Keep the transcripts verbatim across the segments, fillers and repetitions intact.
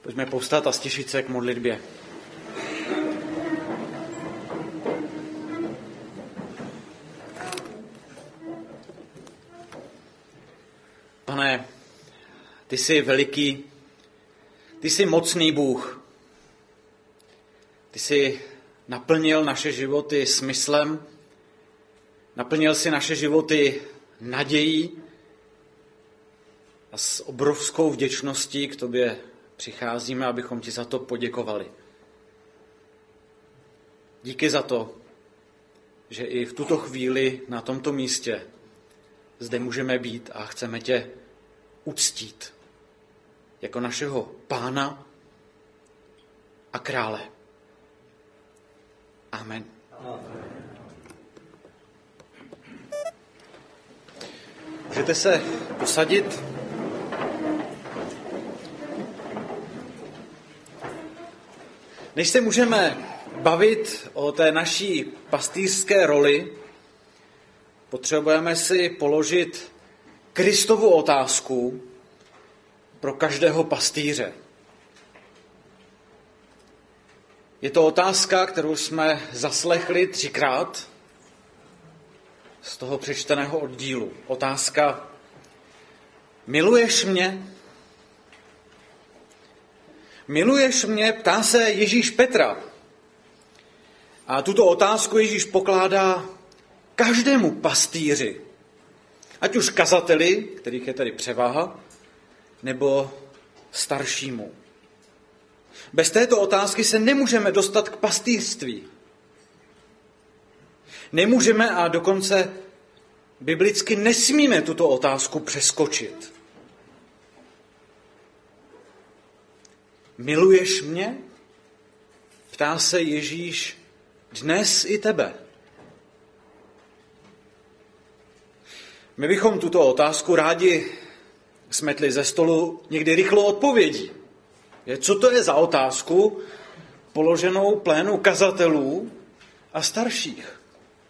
Pojďme povstat a stišit se k modlitbě. Pane, ty jsi veliký, ty jsi mocný Bůh. Ty jsi naplnil naše životy smyslem, naplnil si naše životy nadějí a s obrovskou vděčností k tobě přicházíme, abychom ti za to poděkovali. Díky za to, že i v tuto chvíli na tomto místě zde můžeme být a chceme tě uctít jako našeho Pána a Krále. Amen. Amen. Můžete se posadit. Než se můžeme bavit o té naší pastýřské roli, potřebujeme si položit Kristovu otázku pro každého pastýře. Je to otázka, kterou jsme zaslechli třikrát z toho přečteného oddílu. Otázka: miluješ mě? Miluješ mě? Ptá se Ježíš Petra. A tuto otázku Ježíš pokládá každému pastýři. Ať už kazateli, kterých je tady převaha, nebo staršímu. Bez této otázky se nemůžeme dostat k pastýřství. Nemůžeme a dokonce biblicky nesmíme tuto otázku přeskočit. Miluješ mě? Ptá se Ježíš dnes i tebe. My bychom tuto otázku rádi smetli ze stolu někdy rychlou odpovědí. Co to je za otázku položenou plénu kazatelů a starších?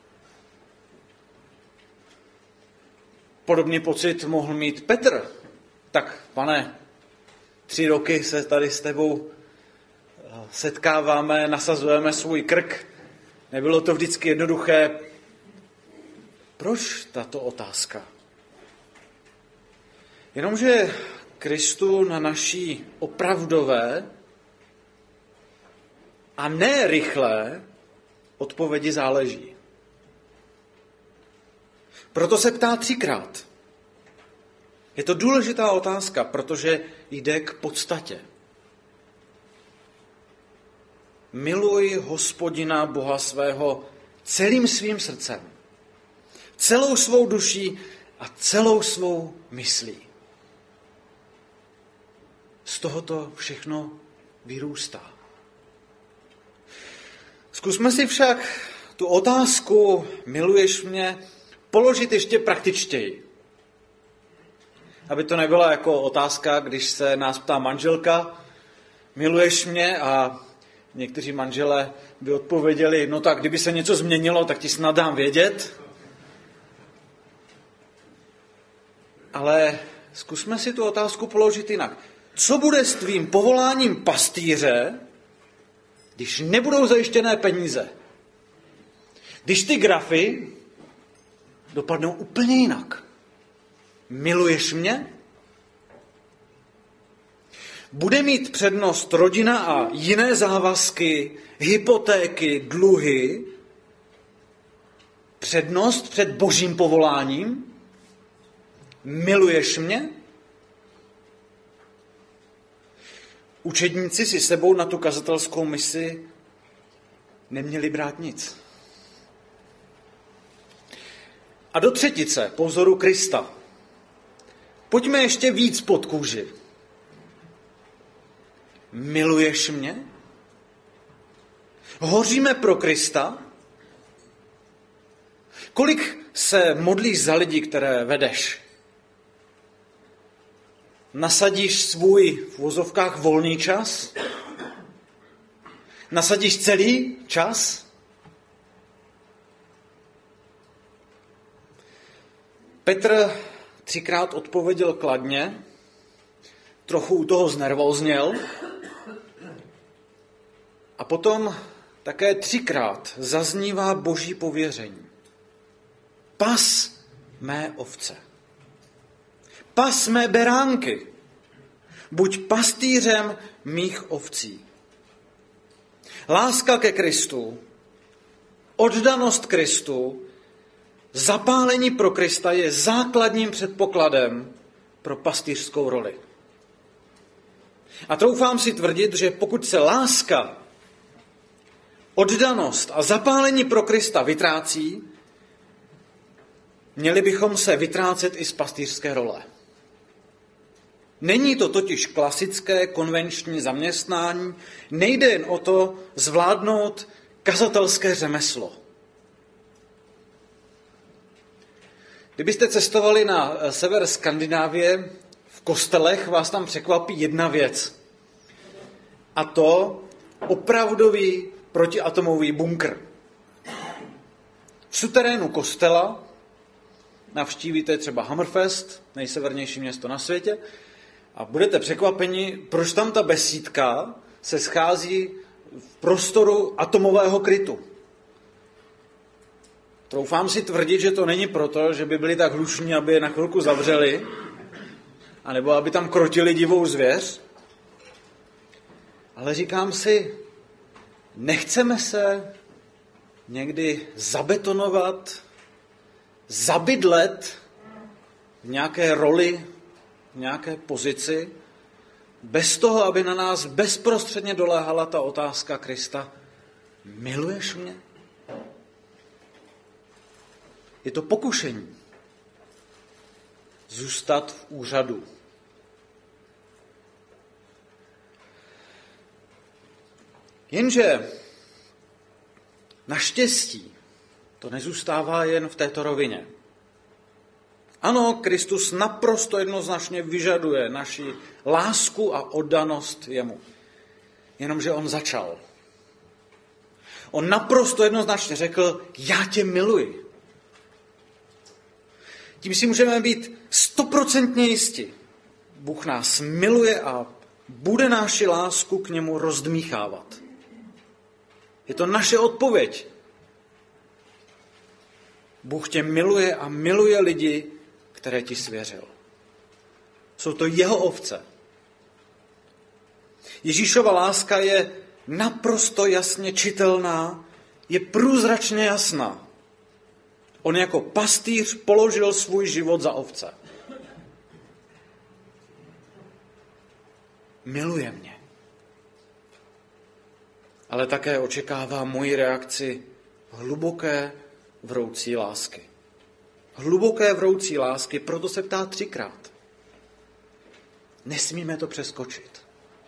Podobný pocit mohl mít Petr. Tak, pane, tři roky se tady s tebou setkáváme, nasazujeme svůj krk. Nebylo to vždycky jednoduché. Proč tato otázka? Jenomže Kristu na naší opravdové a ne rychlé odpovědi záleží. Proto se ptá třikrát. Je to důležitá otázka, protože jde k podstatě. Miluj Hospodina Boha svého celým svým srdcem, celou svou duší a celou svou myslí. Z tohoto všechno vyrůstá. Zkusme si však tu otázku miluješ mě položit ještě praktičtěji. Aby to nebyla jako otázka, když se nás ptá manželka, miluješ mě, a někteří manželé by odpověděli, no tak kdyby se něco změnilo, tak ti snad dám vědět. Ale zkusme si tu otázku položit jinak. Co bude s tvým povoláním pastýře, když nebudou zajištěné peníze? Když ty grafy dopadnou úplně jinak. Miluješ mě? Bude mít přednost rodina a jiné závazky, hypotéky, dluhy, přednost před božím povoláním? Miluješ mě? Učedníci si sebou na tu kazatelskou misi neměli brát nic. A do třetice, po vzoru Krista. Pojďme ještě víc pod kůži. Miluješ mě? Hoříme pro Krista? Kolik se modlíš za lidi, které vedeš? Nasadíš svůj v uvozovkách volný čas? Nasadíš celý čas? Petr třikrát odpověděl kladně, trochu u toho znervózněl, potom také třikrát zaznívá boží pověření. Pas mé ovce. Pas mé beránky. Buď pastýřem mých ovcí. Láska ke Kristu, oddanost Kristu, zapálení pro Krista je základním předpokladem pro pastýřskou roli. A troufám si tvrdit, že pokud se láska, oddanost a zapálení pro Krista vytrácí, měli bychom se vytrácet i z pastýřské role. Není to totiž klasické konvenční zaměstnání, nejde jen o to zvládnout kazatelské řemeslo. Kdybyste cestovali na sever Skandinávie, v kostelech vás tam překvapí jedna věc. A to opravdový protiatomový bunkr. V suterénu kostela navštívíte třeba Hammerfest, nejsevernější město na světě, a budete překvapeni, proč tam ta besídka se schází v prostoru atomového krytu. Troufám si tvrdit, že to není proto, že by byli tak hlušní, aby je na chvilku zavřeli, anebo aby tam krotili divou zvěř. Ale říkám si, nechceme se někdy zabetonovat, zabydlet v nějaké roli, v nějaké pozici, bez toho, aby na nás bezprostředně doléhala ta otázka Krista: miluješ mě? Je to pokušení zůstat v úřadu. Jenže naštěstí to nezůstává jen v této rovině. Ano, Kristus naprosto jednoznačně vyžaduje naši lásku a oddanost jemu. Jenomže on začal. On naprosto jednoznačně řekl: já tě miluji. Tím si můžeme být stoprocentně jisti. Bůh nás miluje a bude naši lásku k němu rozdmýchávat. Je to naše odpověď. Bůh tě miluje a miluje lidi, které ti svěřil. Jsou to jeho ovce. Ježíšova láska je naprosto jasně čitelná, je průzračně jasná. On jako pastýř položil svůj život za ovce. Miluje mě. Ale také očekává moji reakci hluboké vroucí lásky. Hluboké vroucí lásky, proto se ptá třikrát. Nesmíme to přeskočit.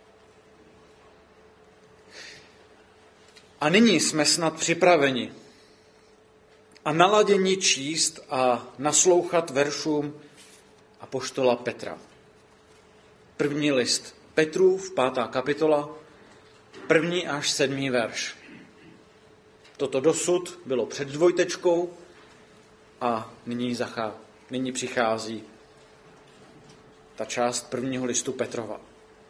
A nyní jsme snad připraveni a naladěni číst a naslouchat veršům apoštola Petra. První list Petrův, pátá kapitola, první až sedmý verš. Toto dosud bylo před dvojtečkou a nyní, zachá, nyní přichází ta část prvního listu Petrova.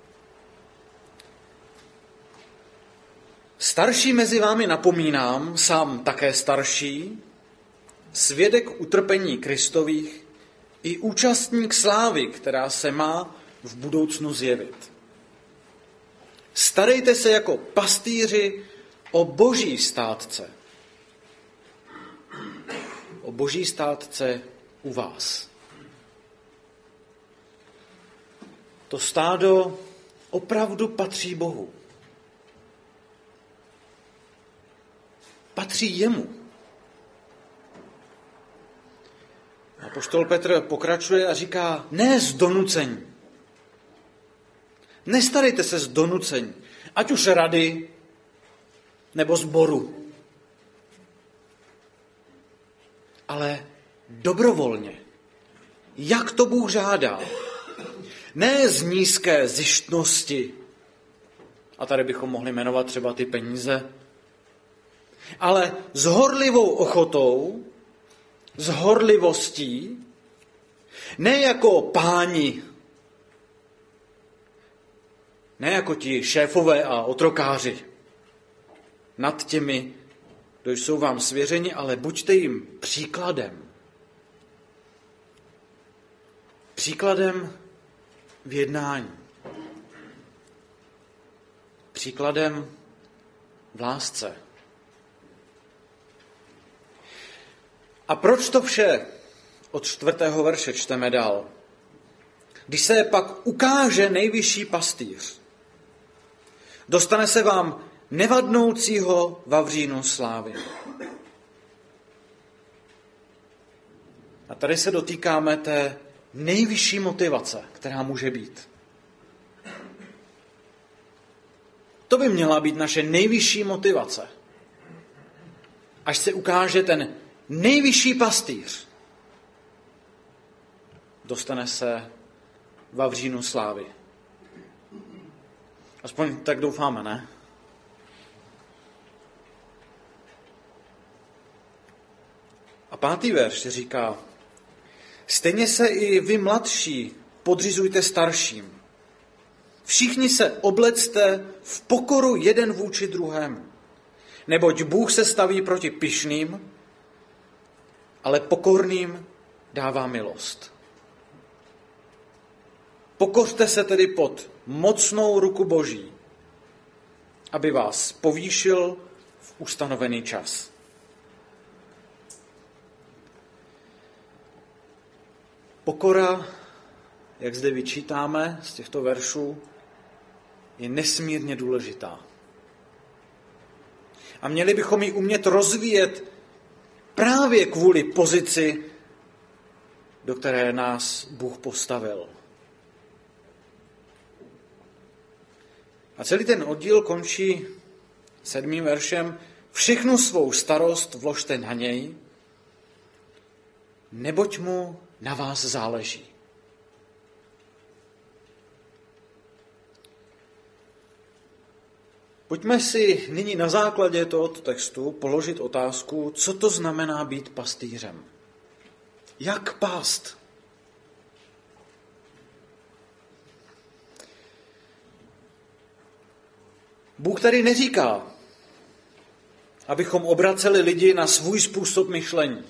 Starší mezi vámi napomínám, sám také starší, svědek utrpení Kristových i účastník slávy, která se má v budoucnu zjevit. Starejte se jako pastýři o boží státce. O boží státce u vás. To stádo opravdu patří Bohu. Patří jemu. Apoštol Petr pokračuje a říká, ne z donucení. Nestarejte se z donucení, ať už rady nebo sboru, ale dobrovolně, jak to Bůh žádá. Ne z nízké zištnosti, a tady bychom mohli jmenovat třeba ty peníze, ale s horlivou ochotou, s horlivostí, ne jako páni, ne jako ti šéfové a otrokáři, nad těmi, kdo jsou vám svěřeni, ale buďte jim příkladem. Příkladem v jednání. Příkladem v lásce. A proč to vše od čtvrtého verše čteme dál? Když se pak ukáže nejvyšší pastýř, dostane se vám nevadnoucího vavřínu slávy. A tady se dotýkáme té nejvyšší motivace, která může být. To by měla být naše nejvyšší motivace. Až se ukáže ten nejvyšší pastýř, dostane se vavřínu slávy. Aspoň tak doufáme, ne? A pátý verš říká, stejně se i vy mladší podřizujte starším. Všichni se oblecte v pokoru jeden vůči druhému. Neboť Bůh se staví proti pyšným, ale pokorným dává milost. Pokořte se tedy pod mocnou ruku Boží, aby vás povýšil v ustanovený čas. Pokora, jak zde vyčítáme z těchto veršů, je nesmírně důležitá. A měli bychom ji umět rozvíjet právě kvůli pozici, do které nás Bůh postavil. A celý ten oddíl končí sedmým veršem. Všechnu svou starost vložte na něj, neboť mu na vás záleží. Pojďme si nyní na základě tohoto textu položit otázku, co to znamená být pastýřem. Jak pást? Bůh tady neříká, abychom obraceli lidi na svůj způsob myšlení.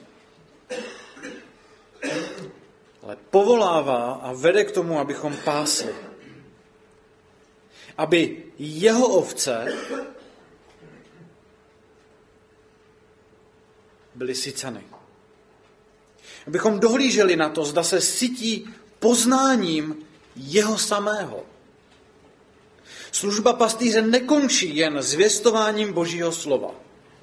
Ale povolává a vede k tomu, abychom pásli. Aby jeho ovce byly syceny. Abychom dohlíželi na to, zda se sytí poznáním jeho samého. Služba pastýře nekončí jen zvěstováním Božího slova.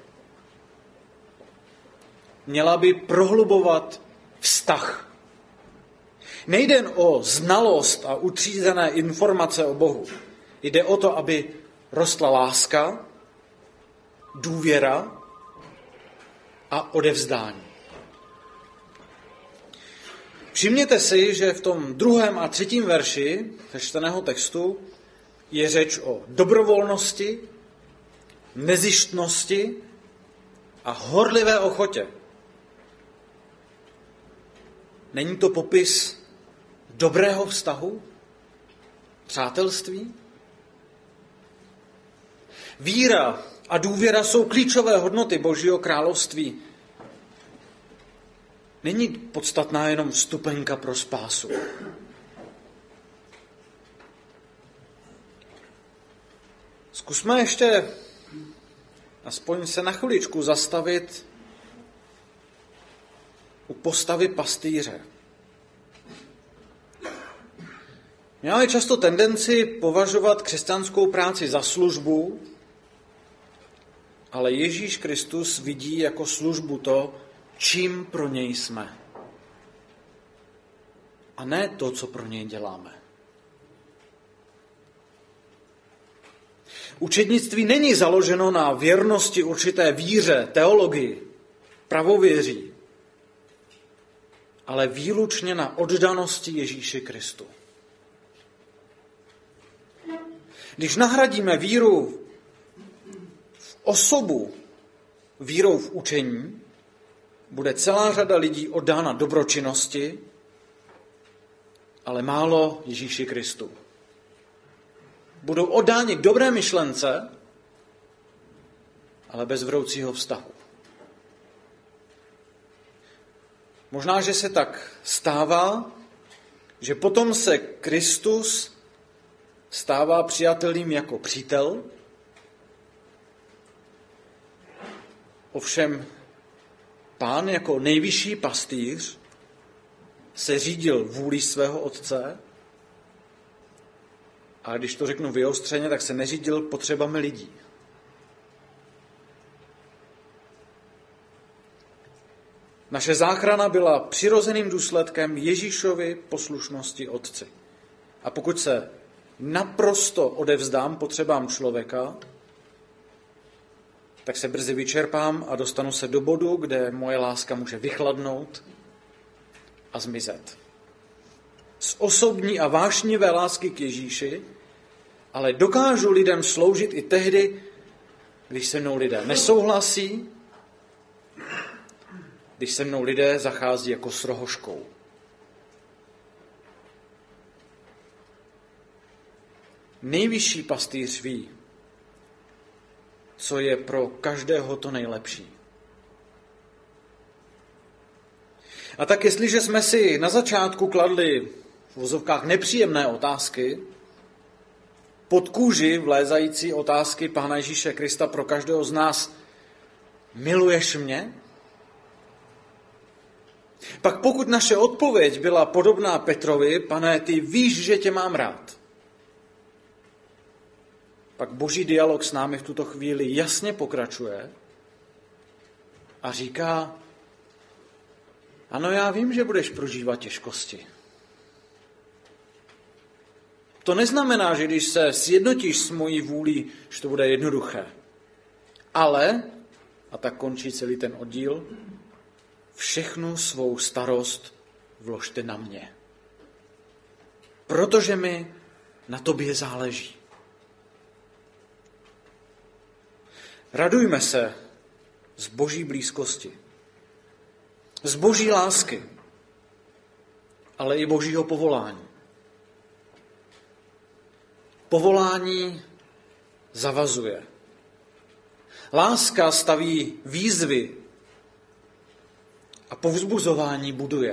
Měla by prohlubovat vztah. Nejde jen o znalost a utřízené informace o Bohu. Jde o to, aby rostla láska, důvěra a odevzdání. Všimněte si, že v tom druhém a třetím verši přečteného textu je řeč o dobrovolnosti, nezištnosti a horlivé ochotě. Není to popis dobrého vztahu? Přátelství? Víra a důvěra jsou klíčové hodnoty Božího království. Není podstatná jenom vstupenka pro spásu. Zkusme ještě aspoň se na chviličku zastavit u postavy pastýře. My máme často tendenci považovat křesťanskou práci za službu, ale Ježíš Kristus vidí jako službu to, čím pro něj jsme. A ne to, co pro něj děláme. Učednictví není založeno na věrnosti určité víře, teologii, pravověří, ale výlučně na oddanosti Ježíši Kristu. Když nahradíme víru v osobu vírou v učení, bude celá řada lidí oddána dobročinnosti, ale málo Ježíši Kristu. Budou oddáni dobré myšlence, ale bez vroucího vztahu. Možná, že se tak stává, že potom se Kristus stává přijatelným jako přítel, ovšem Pán jako nejvyšší pastýř se řídil vůlí svého otce, a když to řeknu vyostřeně, tak se neřídil potřebami lidí. Naše záchrana byla přirozeným důsledkem Ježíšovy poslušnosti otci. A pokud se naprosto odevzdám potřebám člověka, tak se brzy vyčerpám a dostanu se do bodu, kde moje láska může vychladnout a zmizet. Z osobní a vášnivé lásky k Ježíši, ale dokážu lidem sloužit i tehdy, když se mnou lidé nesouhlasí, když se mnou lidé zachází jako s rohoškou. Nejvyšší pastýř ví, co je pro každého to nejlepší. A tak jestliže jsme si na začátku kladli v vozovkách nepříjemné otázky, pod kůži vlézající otázky Pána Ježíše Krista pro každého z nás, miluješ mě? Pak pokud naše odpověď byla podobná Petrovi, pane, ty víš, že tě mám rád, pak Boží dialog s námi v tuto chvíli jasně pokračuje a říká, ano, já vím, že budeš prožívat těžkosti. To neznamená, že když se sjednotíš s mojí vůlí, že to bude jednoduché. Ale, a tak končí celý ten oddíl, všechnu svou starost vložte na mě. Protože mi na tobě záleží. Radujme se z Boží blízkosti, z Boží lásky, ale i Božího povolání. Povolání zavazuje. Láska staví výzvy a povzbuzování buduje.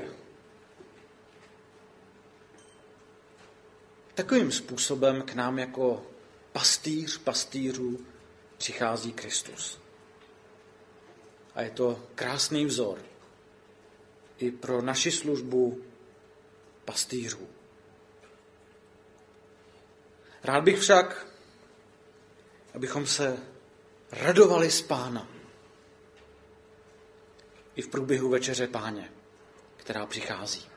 Takovým způsobem k nám jako pastýř pastýřů přichází Kristus. A je to krásný vzor i pro naši službu pastýřů. Rád bych však, abychom se radovali z Pána i v průběhu večeře Páně, která přichází.